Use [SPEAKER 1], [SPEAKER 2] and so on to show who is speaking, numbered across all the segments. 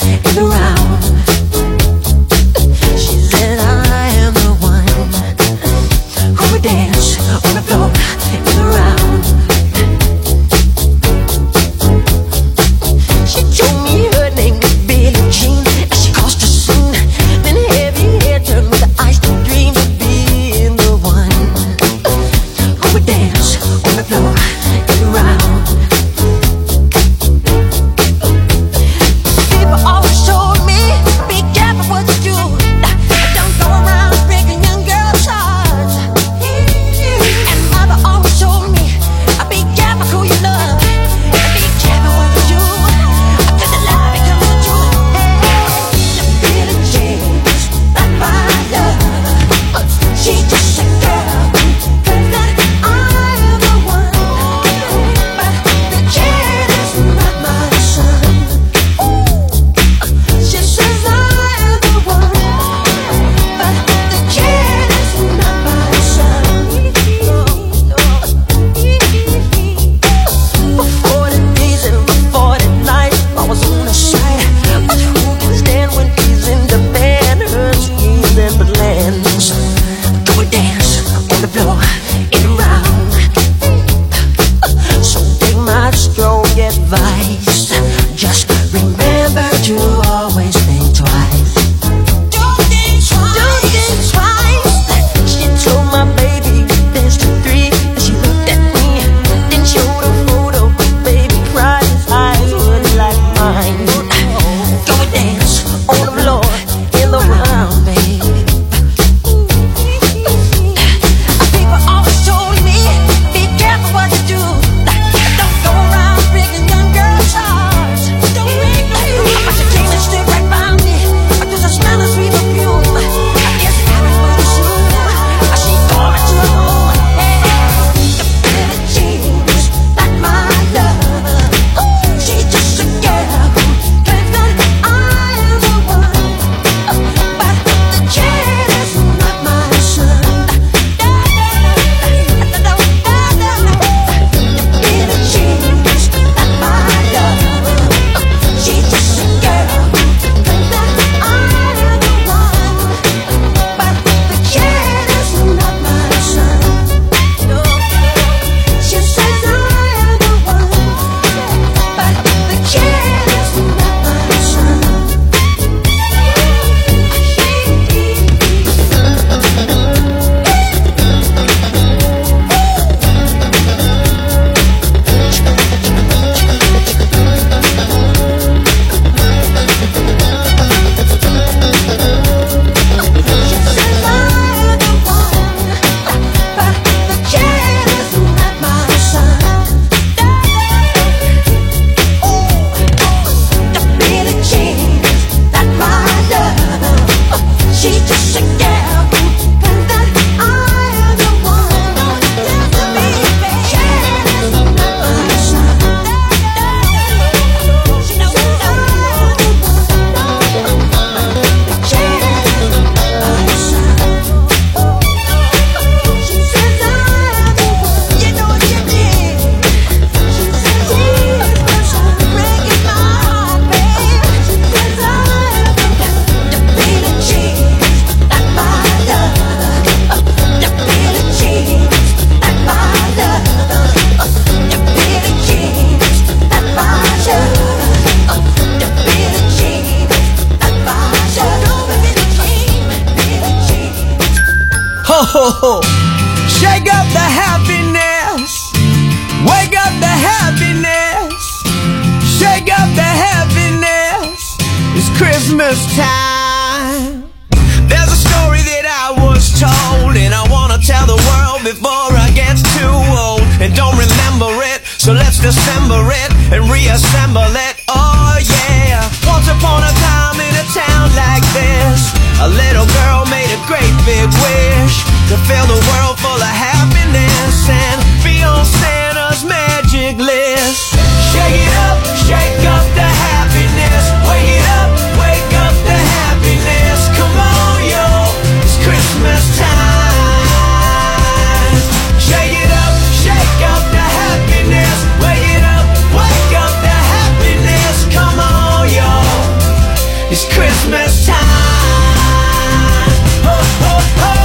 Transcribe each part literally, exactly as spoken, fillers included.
[SPEAKER 1] and around. She said I am the one who would dance on the floor and around. She told me her name was Billie Jean, and she caused a scene. Then heavy hair turned with the eyes to dream of being the one who would dance on the floor and around. People always told me, be careful what you do. Don't go around breaking young girls' hearts. And mother always told me, be careful who you love. Be careful what you do. Till the love becomes the truth. The Billie Jean's not my love. She's just a girl. Cause that I am the one. But the kid is not my son. She says I am the one. But the kid is not my son. For forty days and for forty nights I was on the side. But who can stand when he's in the band? Her schemes and plans. Go and dance on the floor and around. So take my strong advice. Just remember to always think twice. Don't think twice. Don't think twice. She told my baby dance to three. And she looked at me, then showed a photo. Baby cried, his eyes were like mine. Go and dance on the floor in the round, baby. People always told me, be careful what you do. Don't go around breaking young girls' hearts. Don't break them. But she came and stood right by me. Does the smell of sweet perfume? I guess I was pretty soon. She tore me to her home. The Billie Jean's not my love. She's just a girl who claims that I am the one. But the kid is not my son. The Billie Jean's not my love. She's just a girl who claims that I am the one. But the kid is not my son. She says I am the one. But the kid is not my son. She's just a girl who claims that I am the one. The kid is not my son. She knows I am the one. The kid is not my son. She says I am the one. You know what you did. She says he's my son, breaking my heart, babe. She says I am the one. The Billie Jean's not my love. The Billie Jean's not my love. The Billie Jean's not my love. The Billie Jean's not my love. Billie Jean, Billie Jean.
[SPEAKER 2] Ho ho ho! Shake up the happiness. Wake up the happiness. Shake up the happiness. It's Christmas time. There's a story that I was told, and I wanna tell the world before I get too old and don't remember it. So let's dissemble it and reassemble it. Oh yeah. Once upon a time in a town like this, a little girl made a great big wish to fill the world full of happiness and be on Santa's magic list. Shake it up, shake up the happiness. Wake it up, wake up the happiness. Come on, yo, it's Christmas time. Shake it up, shake up the happiness. Wake it up, wake up the happiness. Come on, yo, It's Christmas time. Ho, ho, ho.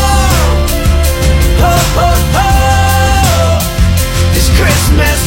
[SPEAKER 2] Ho, ho, ho. It's Christmas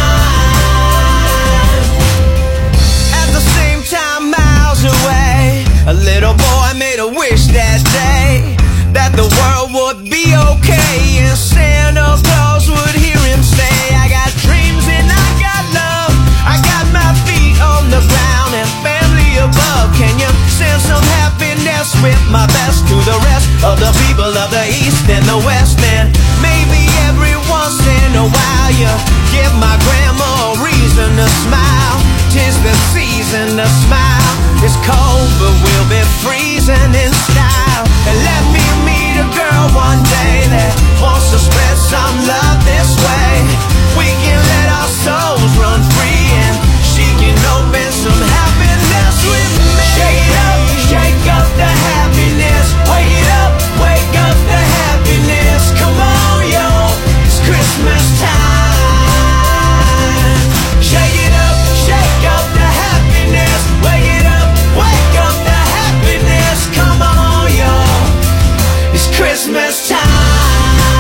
[SPEAKER 2] time. At the same time, miles away, a little boy made a wish that day that the world would be okay and Santa Claus would hear him say, I got dreams and I got love, I got my feet on the ground and family above. Can you send some happiness with my best to the rest of the people of the East and the West? And maybe every once in a while you give my grandma a reason to smile. 'Tis the season to smile. It's cold but we'll be freezing in style. And let me meet a girl one day that wants to spread some love this way. We can let our souls run free and she can open some happiness with me. Shake it up, shake up the happiness. Wake it up, wake up the happiness. Come on, yo, it's Christmas time. Shake it up, shake up the happiness. Wake it up, wake up the happiness. Come on, yo, it's Christmas time.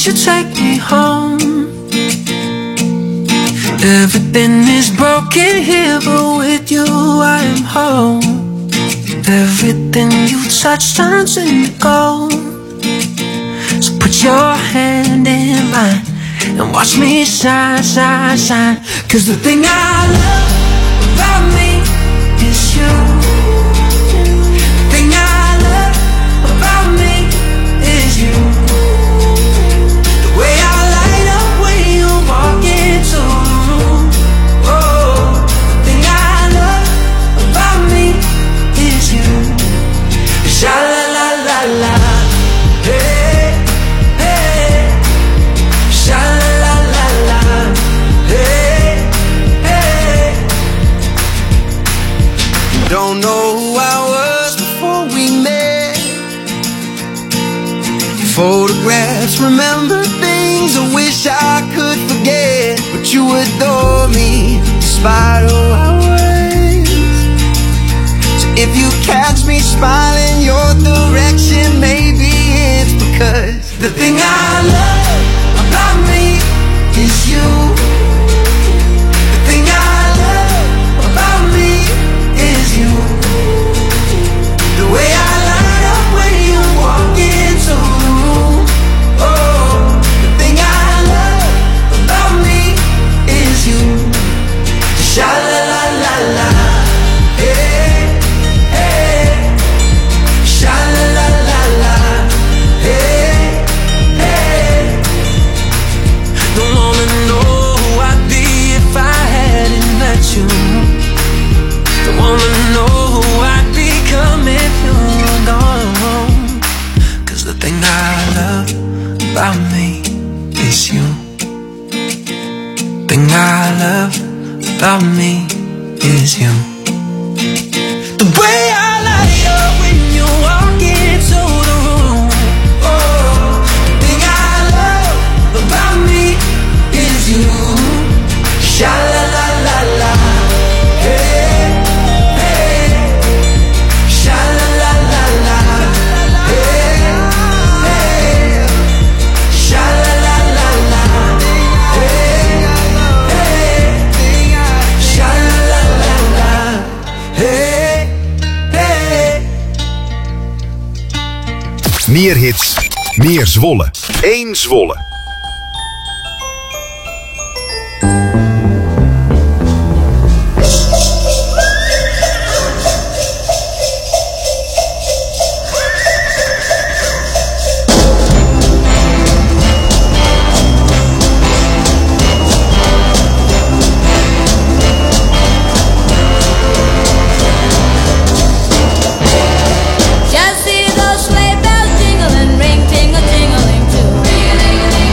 [SPEAKER 3] you take me home? Everything is broken here, but with you I am home. Everything you touch turns into gold. So put your hand in mine and watch me shine, shine, shine. Cause the thing I love about me is you. The thing I love about me is you. The way I light up when you walk into the room. Oh, the thing I love about me is you. Sha la la la la. Hey, hey. Sha la la la la. Hey, hey.
[SPEAKER 2] Don't know who I was before we met. Photographs, remember things I wish I could forget. But you adore me despite who I was. So if you catch me smiling your direction, maybe it's because the thing I love about me is you. The thing I love about me is you. The way I light up when you walk into the room. Oh, the thing I love about me is you. Sha la la la la. Hey, hey. Sha la la la la. Hey, hey.
[SPEAKER 3] Don't wanna know who I'd be if I hadn't met you. Don't wanna know who I'd become if you were gone. Cause the thing I love about me is you. Thing I love about me is you. The way I light up when you walk into the room.
[SPEAKER 2] Oh, the thing I love about me is you. Sha la la la la. Hey, hey. Sha la la la la. Hey, hey. Sha la la la la. Hey, hey. Sha la la la la. Hey, hey.
[SPEAKER 4] Meer hits, meer Zwolle. Eén Zwolle.
[SPEAKER 1] Just see those sleigh bells jingling, ring, tingle, tingling too.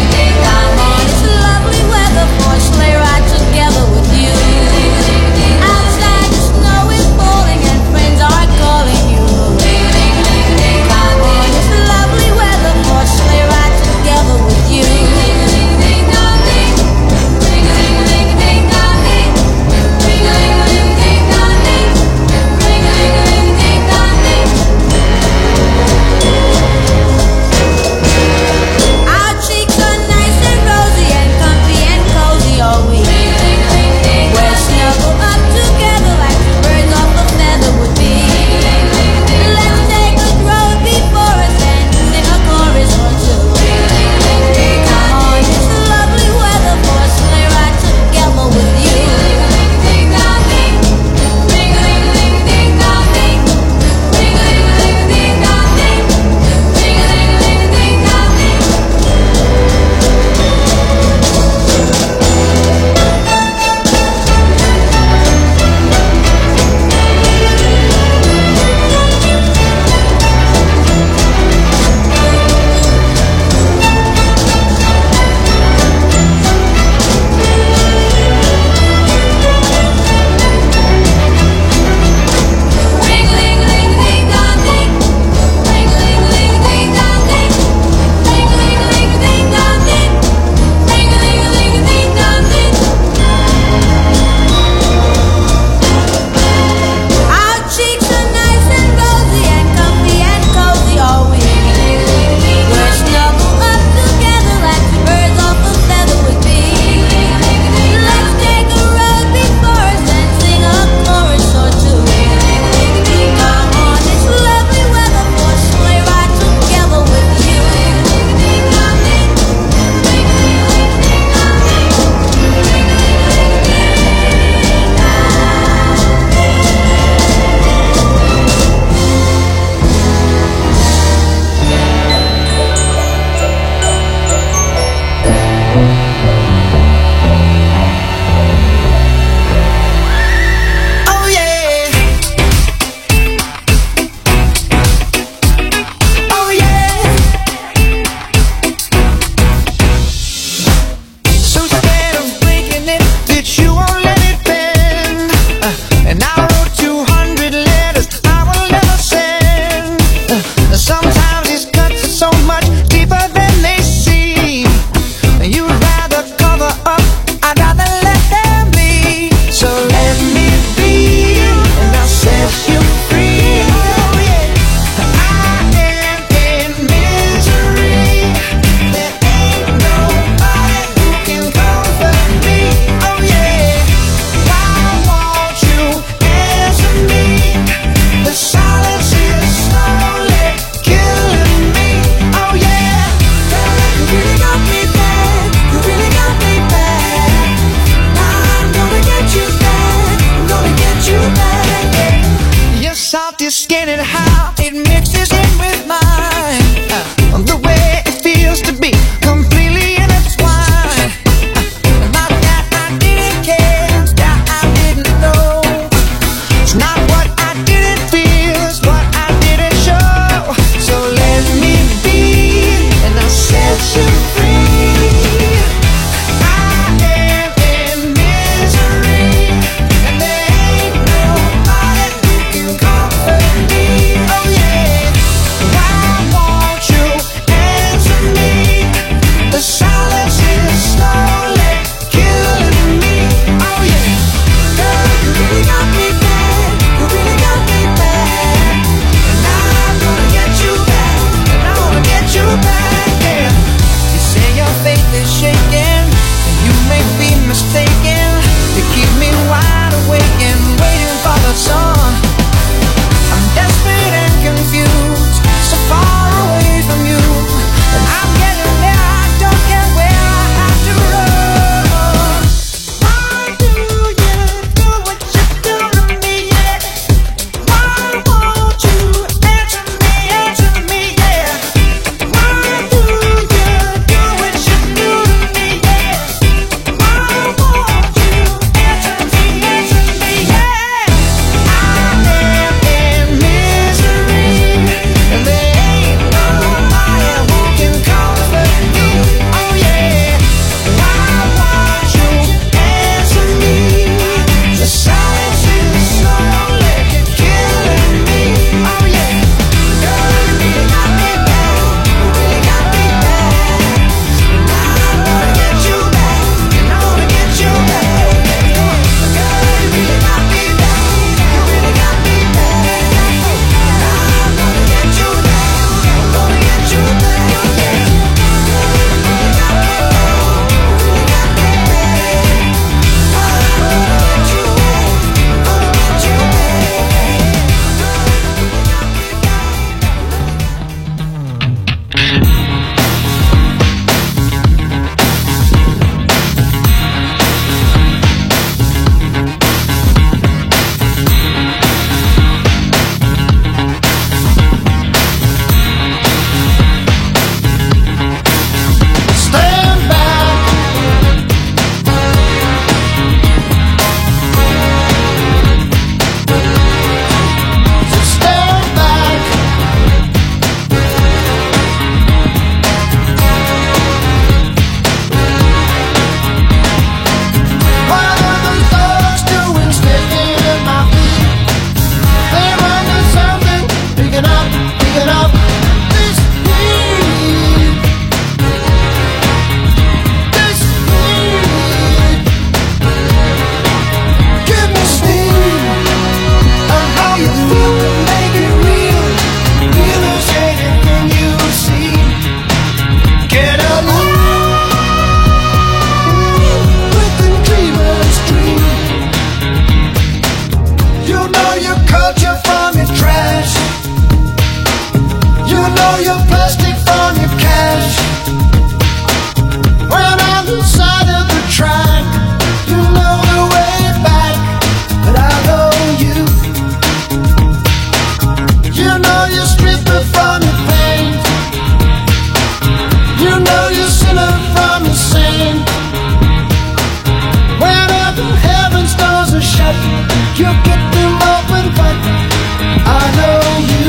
[SPEAKER 5] you'll get them open but I know you.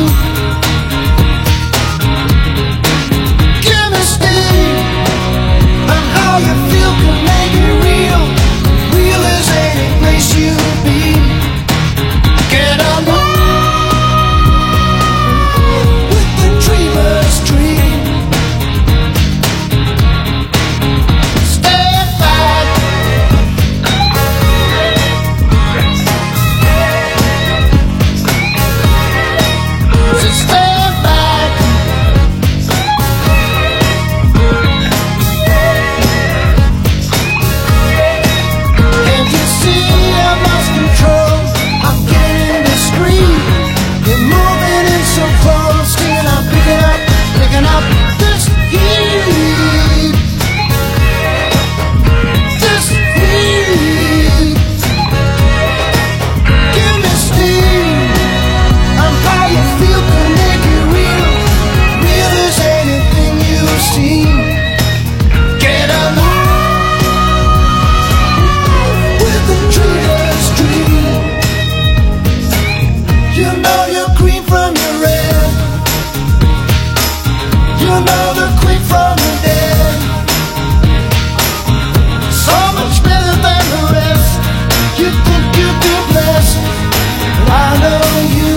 [SPEAKER 5] Give me steam, and how you feel can make it real. Real as any place you'll be. Get along with the dreamer's dream. Stand back. So stand back. Can't you see I lost control? I'm getting discreet. You're moving in so close, and I'm picking up, picking up this heat. This heat. Give me steam. I'm how you feel can make it real. Real as anything you've seen. Get along with the dreamer's dream. You know you're green from your red. You know the quick from the dead. So much better than the rest. You think you've been blessed. Well, I know you.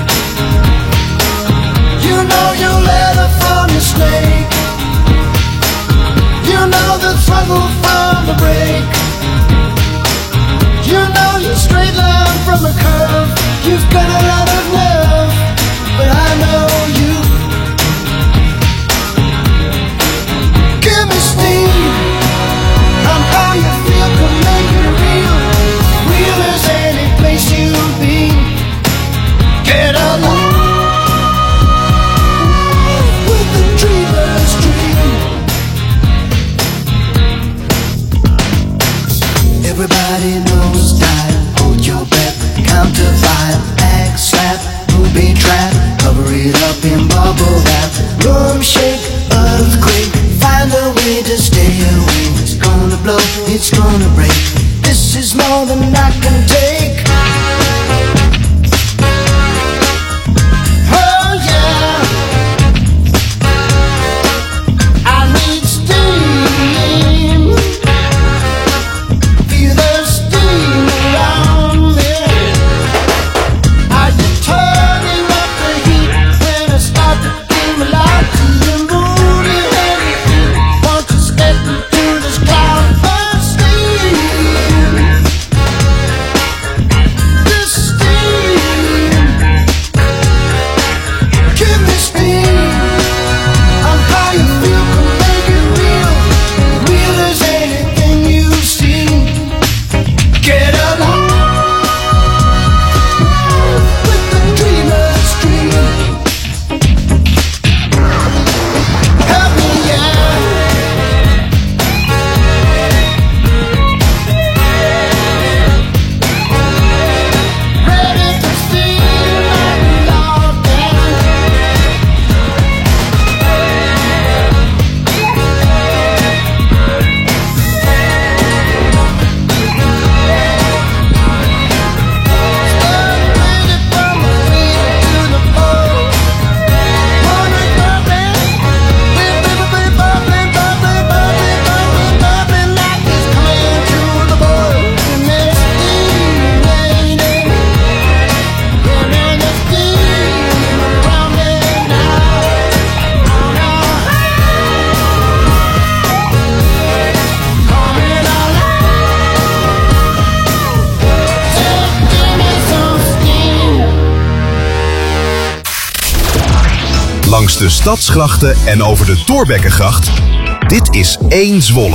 [SPEAKER 5] You know your letter from your snake. You know the struggle from the break. You know your straight line from a curve. You've got a lot of nerve, but I know you. Give me steam. I'm how you feel can make it real. Real as any place you've been. Get along with the dreamer's dream. Everybody knows style. Hold your breath, count to five. Act slap, booby trap. Cover it up in bubble wrap. Room shake, earthquake. Find a way to stay away. It's gonna blow, it's gonna break. This is more than I can take. Oh yeah, I need steam. Feel the steam around me. Are you turning up the heat when I start to feel alive? To the moon and everything. Want to step into this cloud of steam. This steam. Give me steam. I'm how you feel can make it real. Real as anything you've seen. Get along with the dreamer's dream. Help me, yeah. Ready to steam and log down.
[SPEAKER 4] Langs de stadsgrachten en over de Thorbeckegracht. Dit is één Zwolle.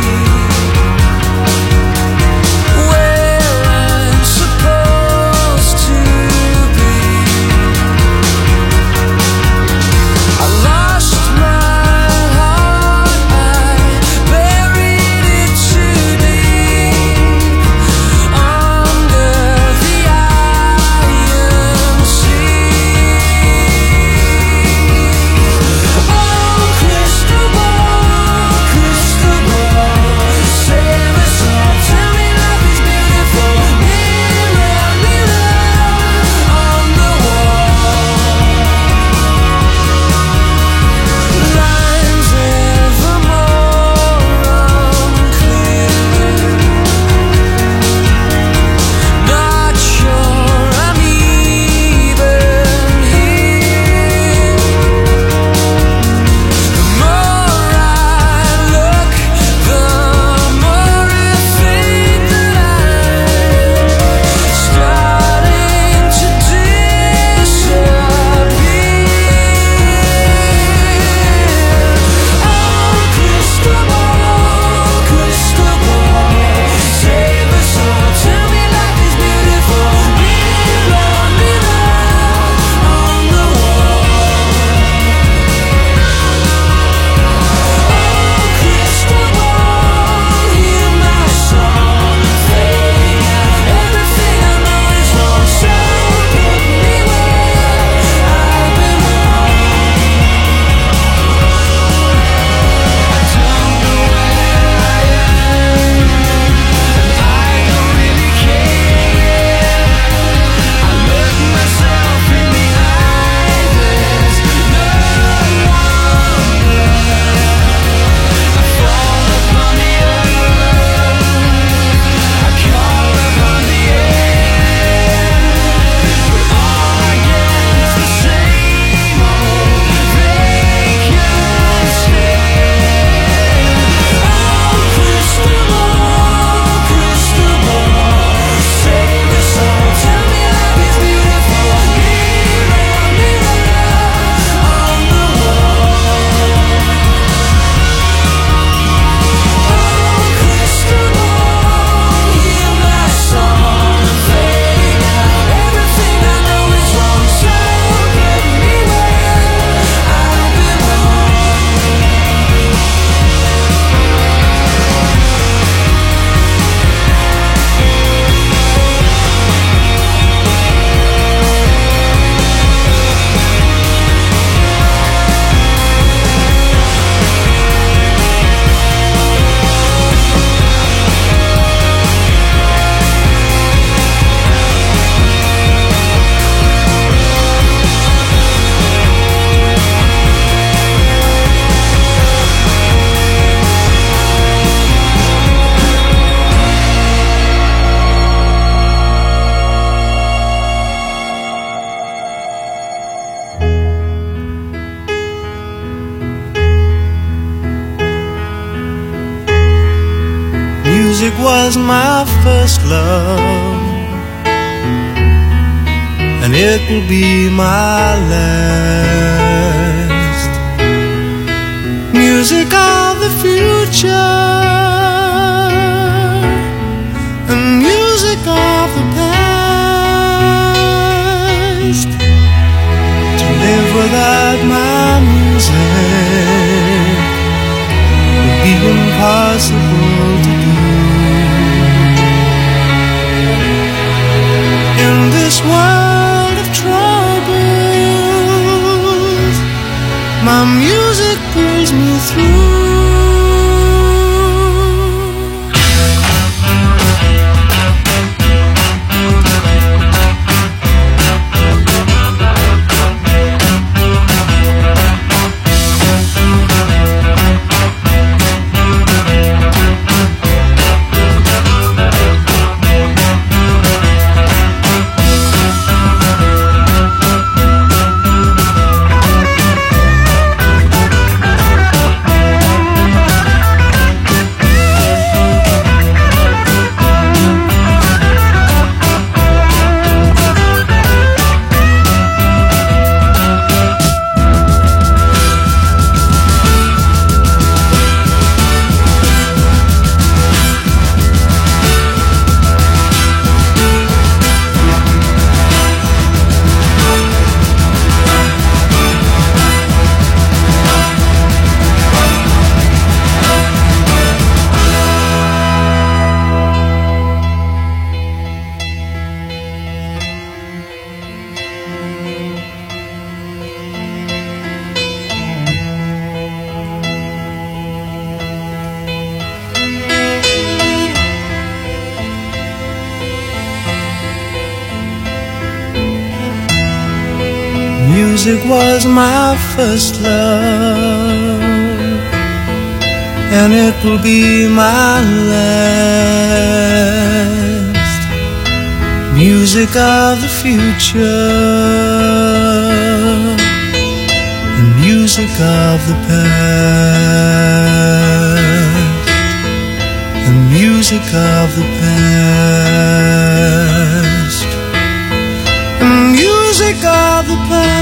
[SPEAKER 3] Where I'm supposed was my first love, and it will be my last. Music of the future and music of the past. To live without my music would be impossible to do. In this world of troubles, my music pulls me through. Music was my first love, and it will be my last. Music of the future and music of the past, and music of the past, and music of the past.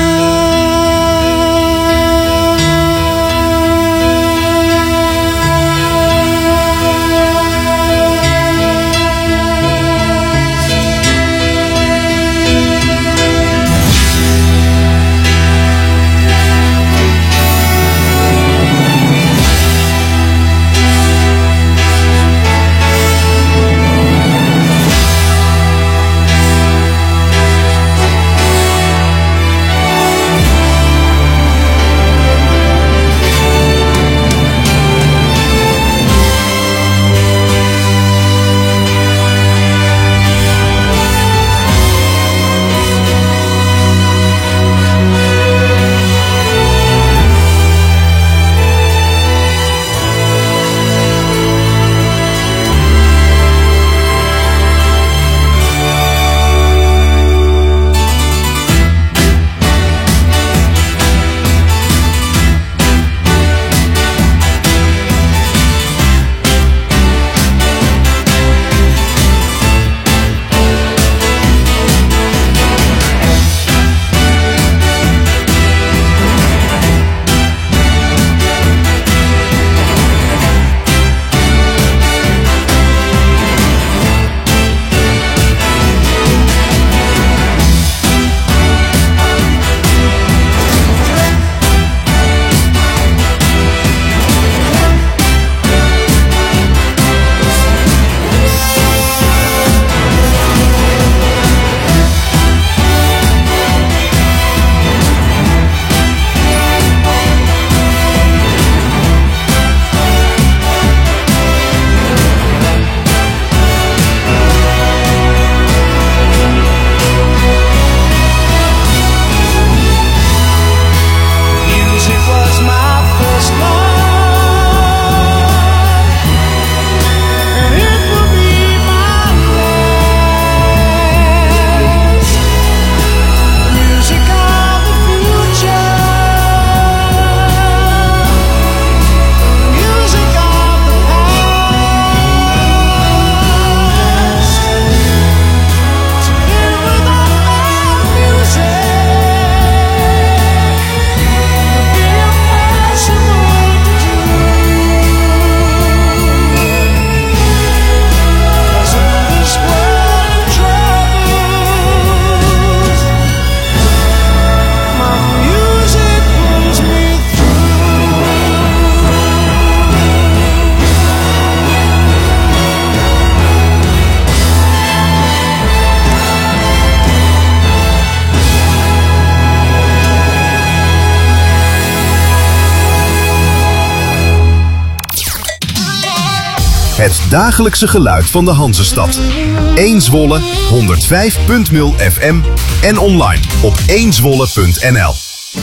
[SPEAKER 4] Het dagelijkse geluid van de Hanzestad. één Zwolle honderdvijf punt nul F M en online op één zwolle punt n l.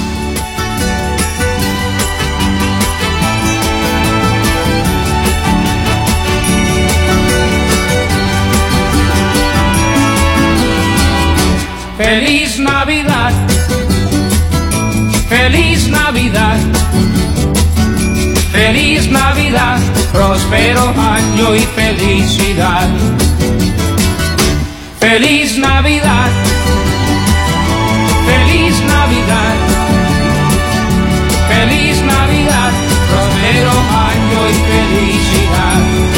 [SPEAKER 6] Feliz Navidad, Feliz Navidad, Feliz Navidad, próspero año y felicidad. Feliz Navidad, Feliz Navidad, Feliz Navidad, próspero año y felicidad.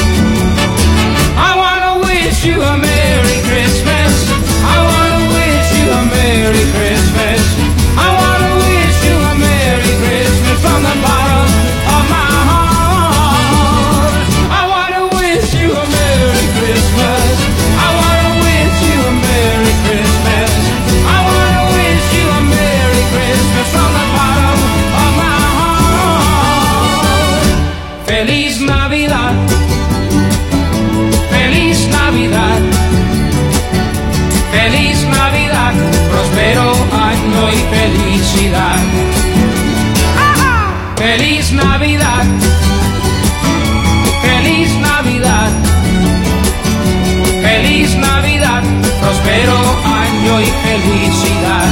[SPEAKER 6] I wanna wish you a Merry Christmas. I wanna wish you a Merry Christmas. I wanna wish you a Merry Christmas from the bottom of my heart. I wanna wish you a Merry Christmas. I wanna wish you a Merry Christmas. I wanna wish you a Merry Christmas from the bottom of my heart. Feliz Navidad, Feliz Navidad, Feliz Navidad, próspero año y felicidad. Feliz Navidad, Feliz Navidad, Feliz Navidad, próspero año y felicidad.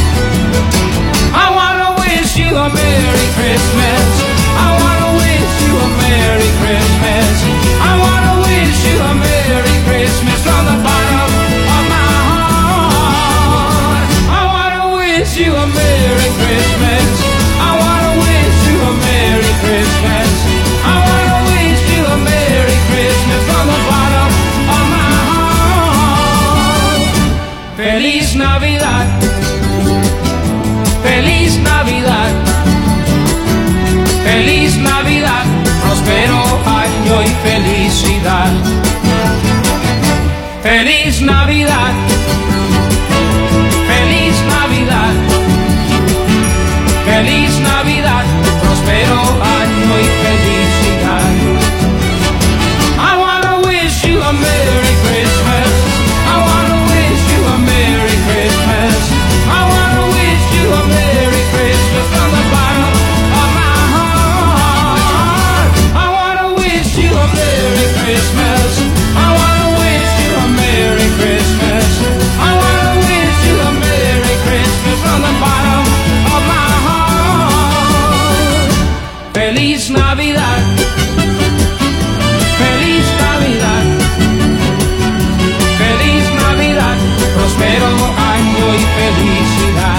[SPEAKER 6] I wanna wish you a Merry Christmas. I wanna wish you a Merry Christmas. I wanna wish you a Merry Christmas from the bottom of my heart. I wanna wish you a Merry Christmas. I wanna wish you a Merry Christmas. I wanna wish you a Merry Christmas from the bottom of my heart. Feliz Navidad, Feliz Navidad, Feliz Navidad, próspero año y felicidad. Feliz Navidad, Feliz Navidad, Feliz Navidad, próspero año y felicidad. I wanna wish you a Merry Christmas. I wanna wish you a Merry Christmas. I wanna wish you a Merry Christmas from the bottom of my heart. I wanna wish you a Merry Christmas. I wanna wish you a Merry Christmas. I wanna wish you a Merry Christmas from the bottom of my heart. Feliz Navidad, Feliz Navidad, Feliz Navidad, próspero año y felicidad.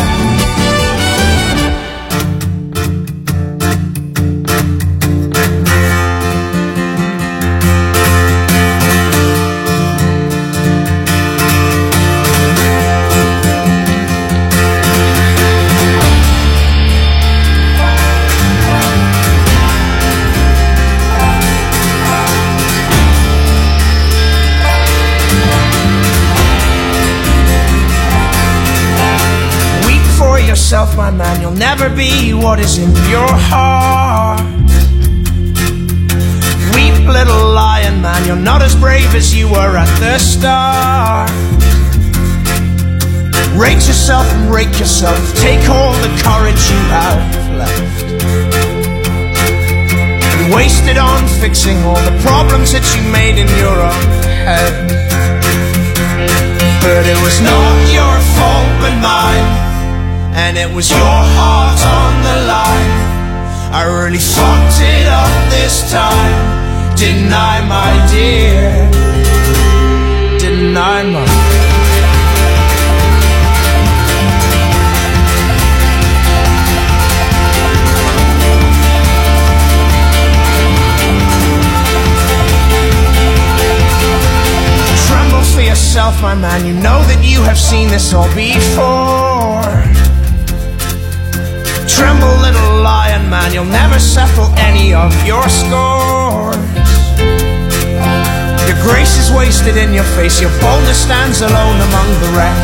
[SPEAKER 2] Yourself, my man, you'll never be what is in your heart. Weep, little lion man, you're not as brave as you were at the start. Rate yourself and rake yourself, take all the courage you have left and waste it on fixing all the problems that you made in your own head. But it was not your fault but mine, and it was your heart on the line. I really fucked it up this time, didn't I, my dear? Didn't I, my dear? Tremble for yourself, my man, you know that you have seen this all before. Tremble, little lion man, you'll never settle any of your scores. Your grace is wasted in your face, your boldness stands alone among the wreck.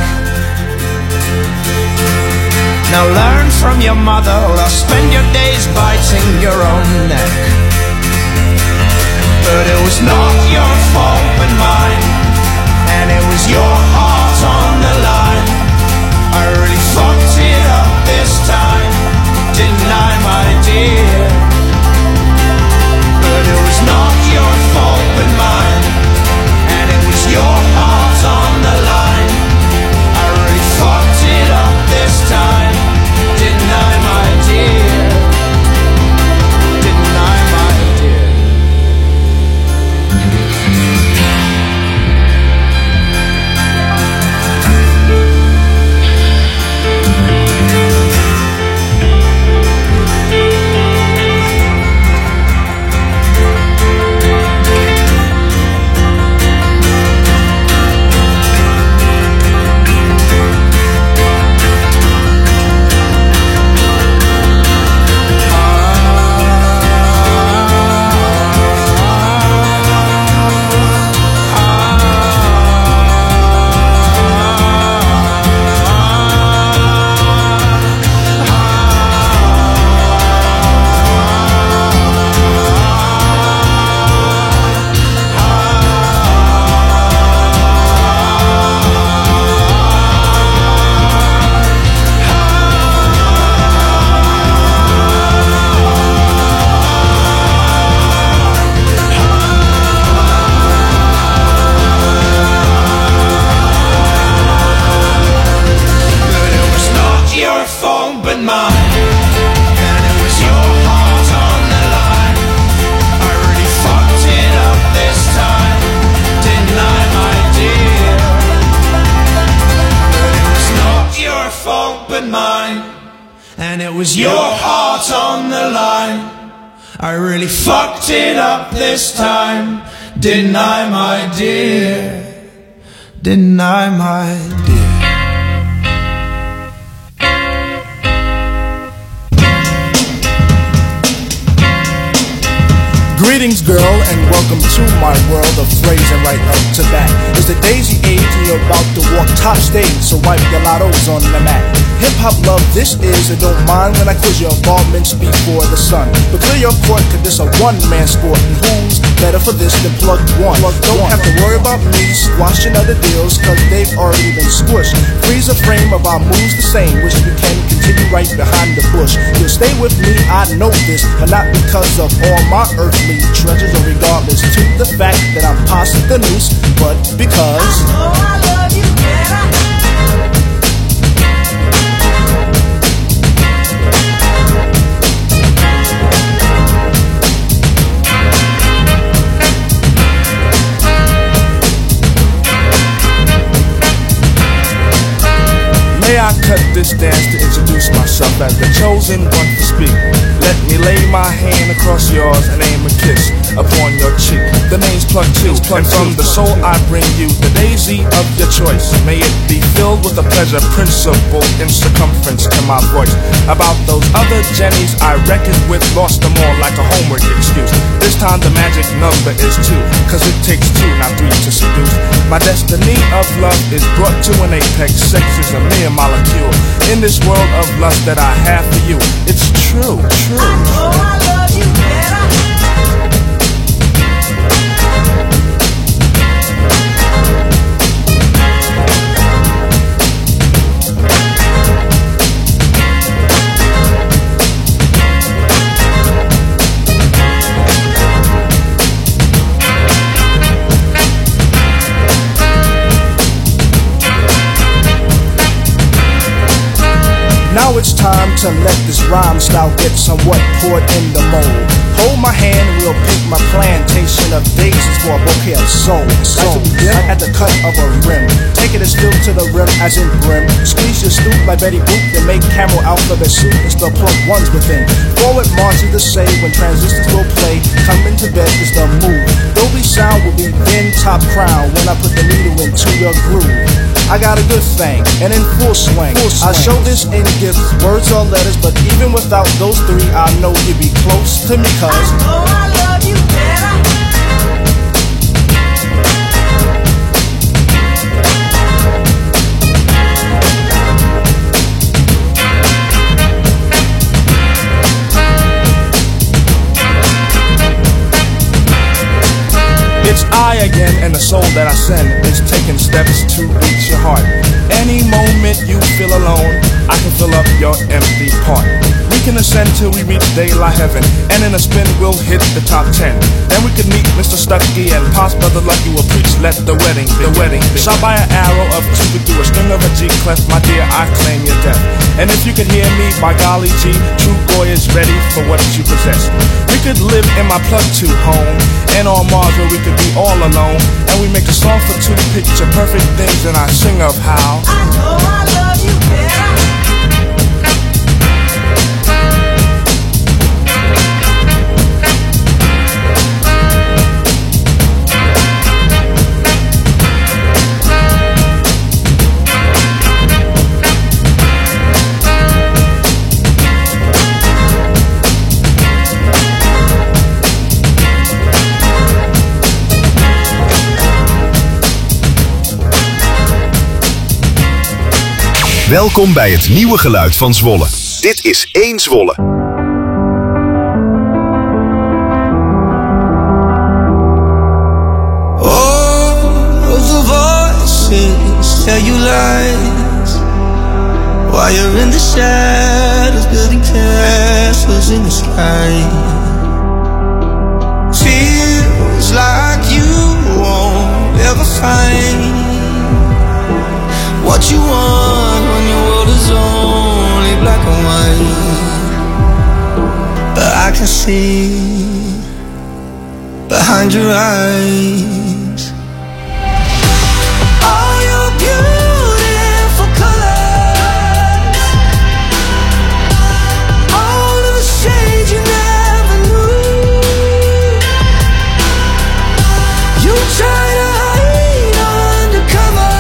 [SPEAKER 2] Now learn from your mother, or else spend your days biting your own neck. but it was not your fault but mine, and it was your heart on the line. I really fucked it up this time, didn't I, my dear? But it was not your fault but mine, and it was your heart on the line. I really fucked it up this time, didn't I, my dear? Didn't I, my dear? This time, didn't I, my dear? Didn't I, my dear?
[SPEAKER 7] Greetings, girl, and welcome to my world of phrasing. Right up to that is the daisy age, and you're about to walk top stage, so wipe your lottos on the mat. Hip-hop love this is, and don't mind when I quiz your involvements before the sun. But clear your court, cause this a one-man sport, and who's better for this than plug one? Plug don't one. Have to worry about me squashing other deals, cause they've already been squished. Freeze a frame of our moves the same, which we can continue right behind the bush. You'll stay with me, I know this, but not because of all my earthly treasures, or regardless to the fact that I'm past the noose, but because I know I love you better. May I cut this dance to introduce myself as the chosen one to speak. Let me lay my hand across yours and aim a kiss upon your cheek. The name's Plug Two, and from the soul I bring you the daisy of your choice. May it be filled with a pleasure principle in circumference to my voice. About those other Jennies I reckoned with, lost them all like a homework excuse. This time the magic number is two, cause it takes two, not three to seduce. My destiny of love is brought to an apex. Sex is a mere molecule in this world of lust that I have for you. It's true, true. I know I love you better. Now it's time to let this rhyme style get somewhat poured in the mold. Hold my hand, we'll pick my plantation of daisies for a bouquet of soul. Soul, at the cut of a rim. Take it as filled to the rim as in brim. Squeeze your stoop like Betty Boop, then make camel alphabet soup and still plug ones within. Forward march is the say when transistors will play. Coming to bed is the move. Dolby sound will be in top crown when I put the needle into your groove. I got a good thing, and in full swing. full swing. I show this in gifts, words or letters, but even without those three, I know you'd be close to me, cause I know I love you better. I again, and the soul that I send is taking steps to reach your heart. Any moment you feel alone, I can fill up your empty part. We can ascend till we reach daylight heaven, and in a spin we'll hit the top ten. Then we could meet Mister Stucky and Pops Brother Lucky will preach, let the wedding, the wedding be. Shot by an arrow of Cupid through a string of a G clef, my dear, I claim your death. And if you could hear me, by golly G, true boy is ready for what you possess. We could live in my plug two home, and on Mars where we could be all alone. And we make a song for two picture perfect things, and I sing of how
[SPEAKER 1] I know I love you better.
[SPEAKER 4] Welkom bij het nieuwe geluid van Zwolle. Dit is één Zwolle.
[SPEAKER 3] All of the voices tell you lies, while you're in the shadows building castles in the sky. Feels like you won't ever find what you want when your world is only black and white. But I can see behind your eyes all your beautiful colors, all of the shades you never knew. You try to hide under cover,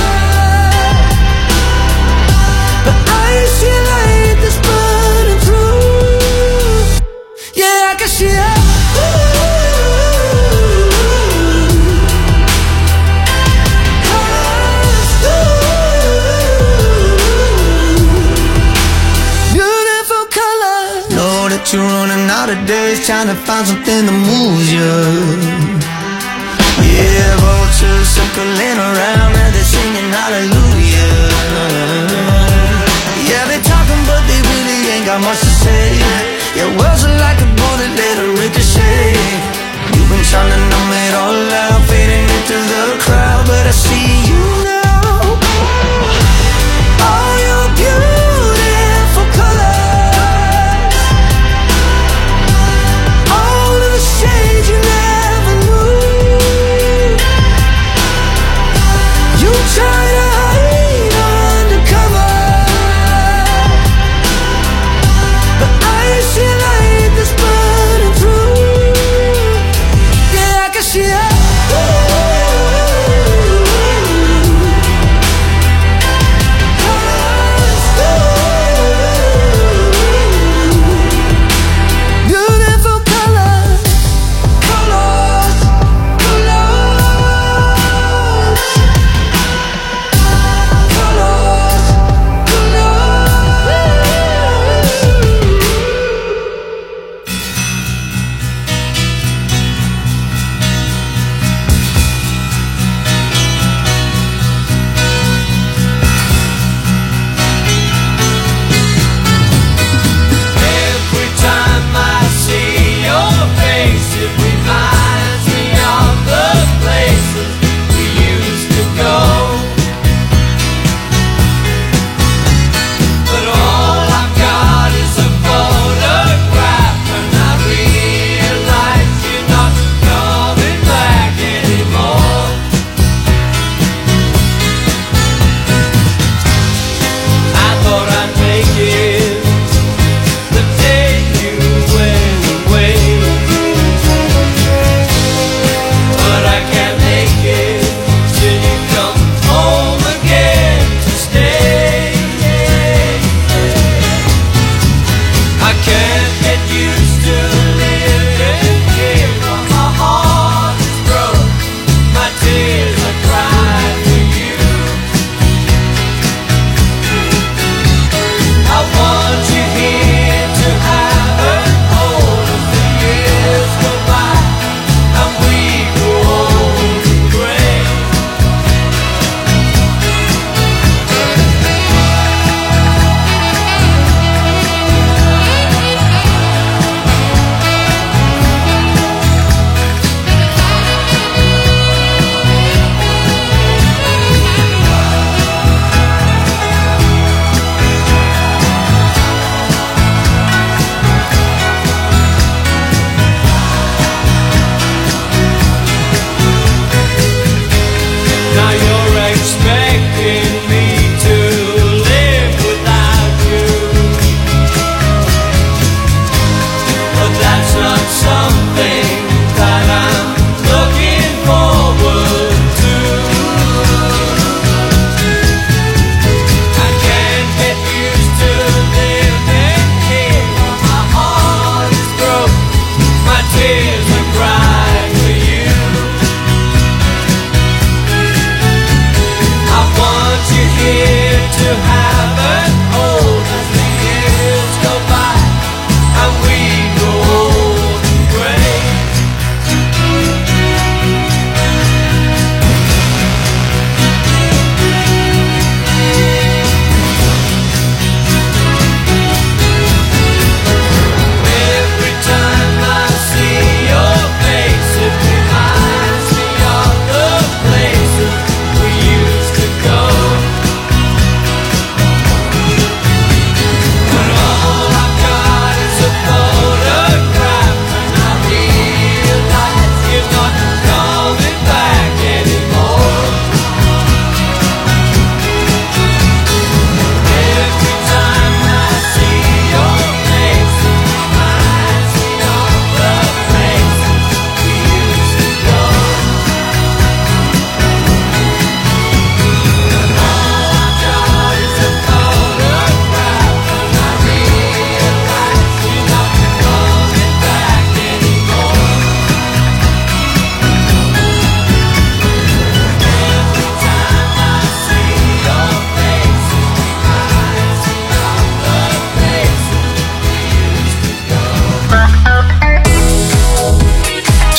[SPEAKER 3] but I see a light that's burning through. Yeah, I can see it. Beautiful color. Know that you're running out of days, trying to find something to move you. Yeah, vultures circling around and they're singing hallelujah. Yeah, they talking but they really ain't got much to say. Yeah, words are like a bullet, let it ricochet. You've been trying to numb it all out, fading into the crowd, but I see you now. All your beautiful colors, all of the shades you never knew. You try to hide under cover, but I see a light that's burning through. Yeah, I can see it.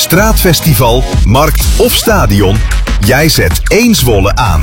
[SPEAKER 4] straatfestival, markt of stadion, jij zet één Zwolle aan.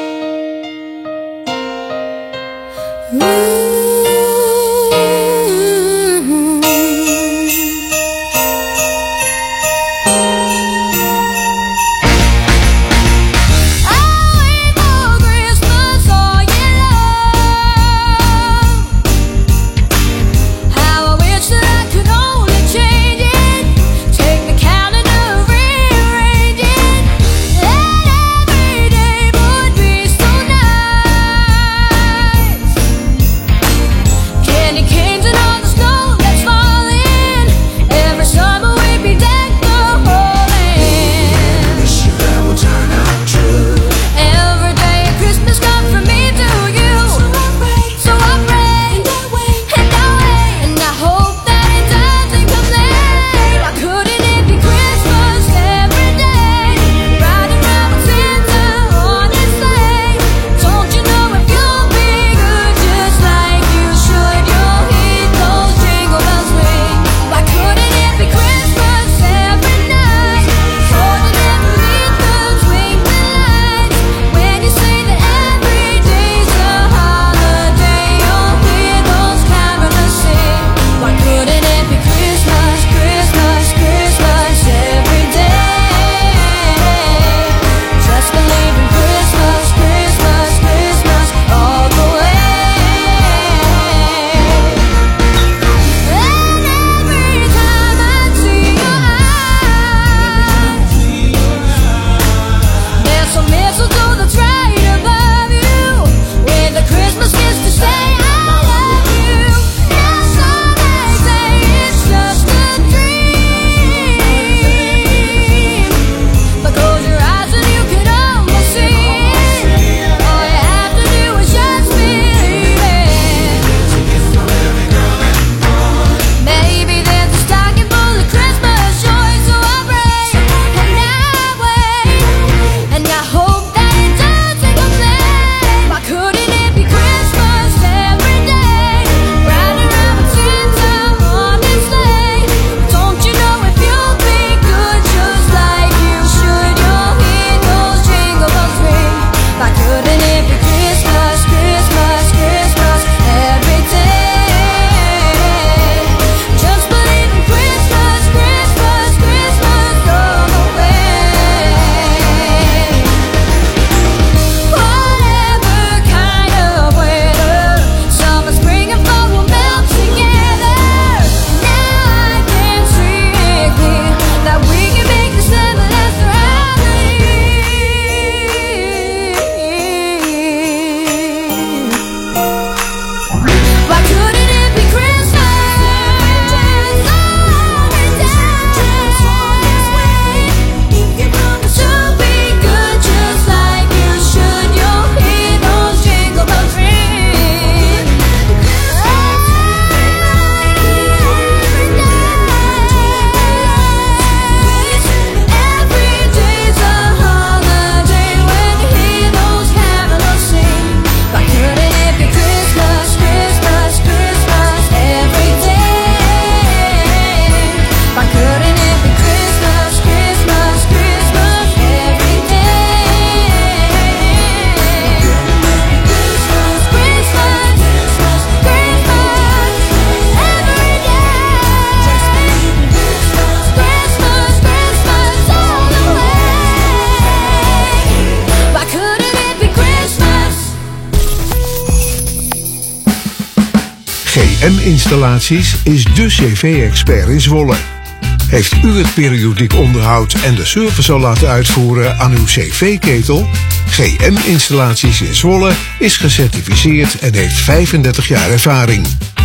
[SPEAKER 8] G M-installaties is de cv-expert in Zwolle. Heeft u het periodiek onderhoud en de service al laten uitvoeren aan uw cv-ketel? G M-installaties in Zwolle is gecertificeerd en heeft vijfendertig jaar ervaring.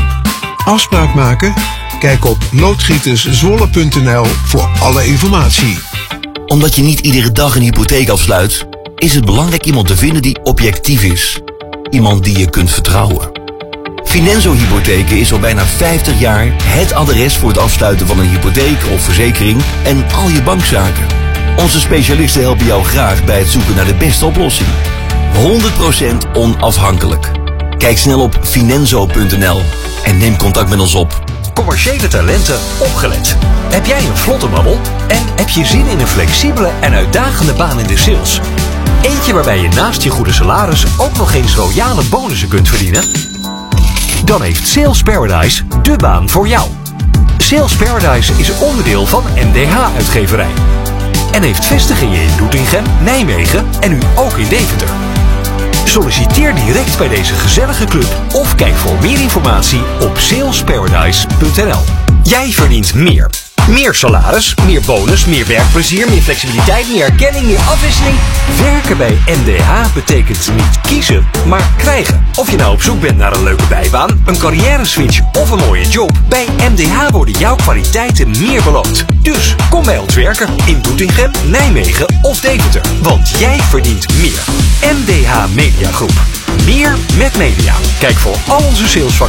[SPEAKER 8] Afspraak maken? Kijk op loodgieterszwolle punt n l voor alle informatie.
[SPEAKER 9] Omdat je niet iedere dag een hypotheek afsluit, is het belangrijk iemand te vinden die objectief is. Iemand die je kunt vertrouwen. Finanzo Hypotheken is al bijna vijftig jaar het adres voor het afsluiten van een hypotheek of verzekering en al je bankzaken. Onze specialisten helpen jou graag bij het zoeken naar de beste oplossing. honderd procent onafhankelijk. Kijk snel op finanzo punt n l en neem contact met ons op.
[SPEAKER 10] Commerciële talenten opgelet. Heb jij een vlotte babbel en Heb je zin in een flexibele en uitdagende baan in de sales? Eentje waarbij je naast je goede salaris ook nog eens royale bonussen kunt verdienen? Dan heeft Sales Paradise de baan voor jou. Sales Paradise is onderdeel van M D H-uitgeverij. En heeft vestigingen in Doetinchem, Nijmegen en nu ook in Deventer. Solliciteer direct bij deze gezellige club of kijk voor meer informatie op salesparadise punt n l. Jij verdient meer. Meer salaris, meer bonus, meer werkplezier, meer flexibiliteit, meer erkenning, meer afwisseling. Werken bij M D H betekent niet kiezen, maar krijgen. Of je nou op zoek bent naar een leuke bijbaan, een carrière-switch of een mooie job. Bij M D H worden jouw kwaliteiten meer beloond. Dus kom bij ons werken in Doetinchem, Nijmegen of Deventer. Want jij verdient meer. M D H Media Groep. Meer met media. Kijk voor al onze salesvakken